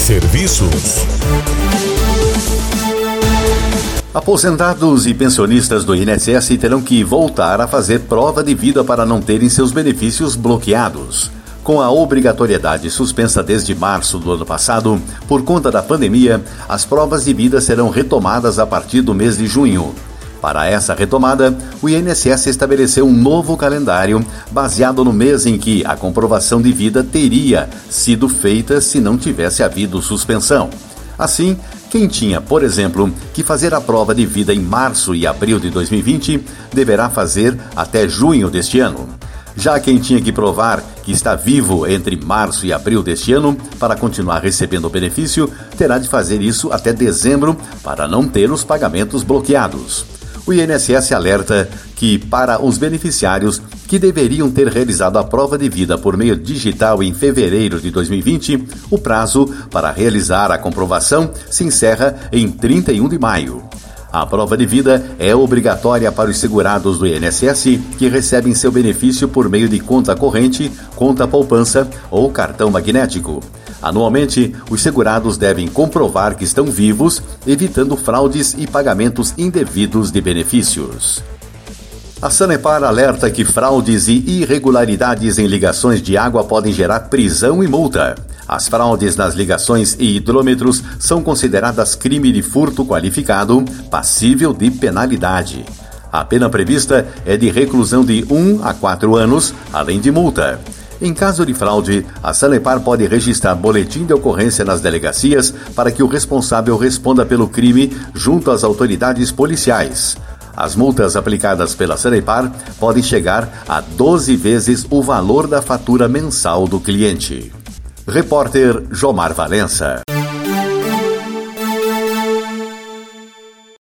Serviços. Aposentados e pensionistas do INSS terão que voltar a fazer prova de vida para não terem seus benefícios bloqueados. Com a obrigatoriedade suspensa desde março do ano passado, por conta da pandemia, as provas de vida serão retomadas a partir do mês de junho. Para essa retomada, o INSS estabeleceu um novo calendário baseado no mês em que a comprovação de vida teria sido feita se não tivesse havido suspensão. Assim, quem tinha, por exemplo, que fazer a prova de vida em março e abril de 2020, deverá fazer até junho deste ano. Já quem tinha que provar que está vivo entre março e abril deste ano para continuar recebendo o benefício, terá de fazer isso até dezembro para não ter os pagamentos bloqueados. O INSS alerta que, para os beneficiários que deveriam ter realizado a prova de vida por meio digital em fevereiro de 2020, o prazo para realizar a comprovação se encerra em 31 de maio. A prova de vida é obrigatória para os segurados do INSS que recebem seu benefício por meio de conta corrente, conta poupança ou cartão magnético. Anualmente, os segurados devem comprovar que estão vivos, evitando fraudes e pagamentos indevidos de benefícios. A Sanepar alerta que fraudes e irregularidades em ligações de água podem gerar prisão e multa. As fraudes nas ligações e hidrômetros são consideradas crime de furto qualificado, passível de penalidade. A pena prevista é de reclusão de 1 a 4 anos, além de multa. Em caso de fraude, a Sanepar pode registrar boletim de ocorrência nas delegacias para que o responsável responda pelo crime junto às autoridades policiais. As multas aplicadas pela Sanepar podem chegar a 12 vezes o valor da fatura mensal do cliente. Repórter Jomar Valença.